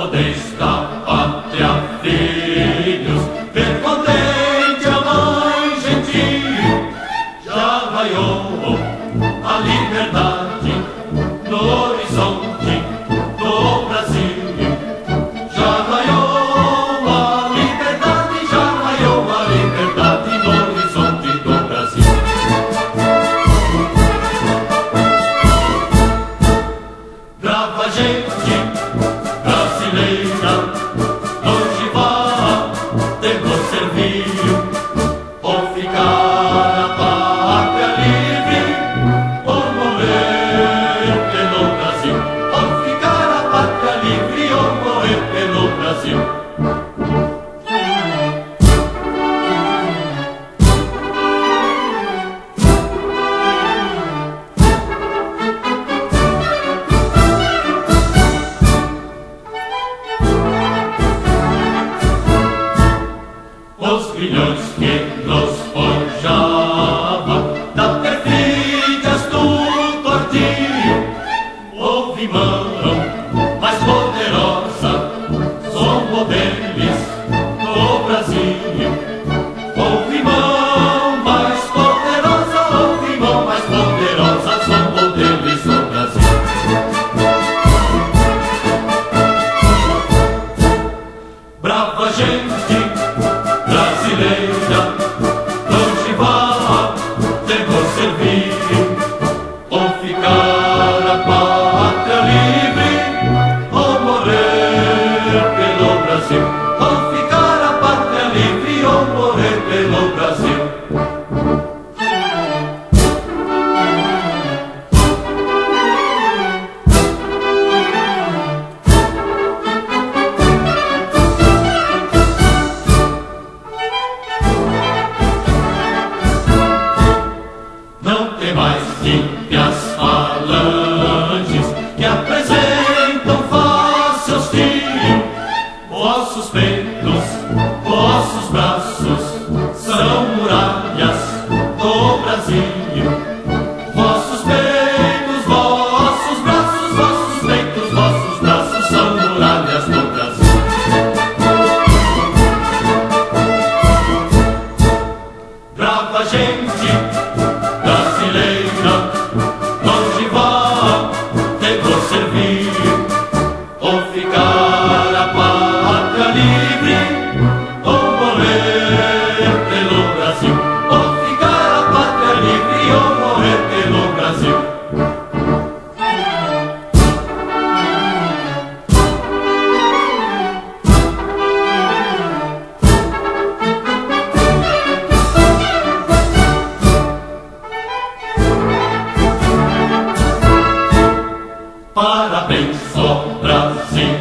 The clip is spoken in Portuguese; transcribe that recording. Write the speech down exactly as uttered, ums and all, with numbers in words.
desta pátria, filhos, ver contente a mãe gentil. Já raiou a liberdade no horizonte do Brasil. Já raiou a liberdade, já raiou a liberdade no horizonte do Brasil. Brava gente brasileira, longe vá, temos servir ou ficar a pátria livre, ou morrer pelo Brasil, ou ficar a pátria livre, ou morrer pelo Brasil. Os grilhões que nos forjavam da perfídia astuto ardil, houve mão mais poderosa, somos deles no Brasil. Houve mão mais poderosa, houve mão mais poderosa, somos deles no Brasil. Brava gente brasileira, longe vá, temos servir ou ficar a pátria livre, ou morrer pelo Brasil, ou ficar a pátria livre, ou morrer pelo Brasil. Não tem mais ímpias falanges que apresentam face hostil. Vossos peitos, vossos braços são muralhas do Brasil. Vossos peitos, vossos braços, vossos peitos, vossos braços são muralhas do Brasil. Brava gente brasileira, longe vá, temos servir ou ficar a pátria livre, ou morrer pelo Brasil, ou ficar a pátria livre, ou morrer pelo Brasil. Parabéns, ó Brasil.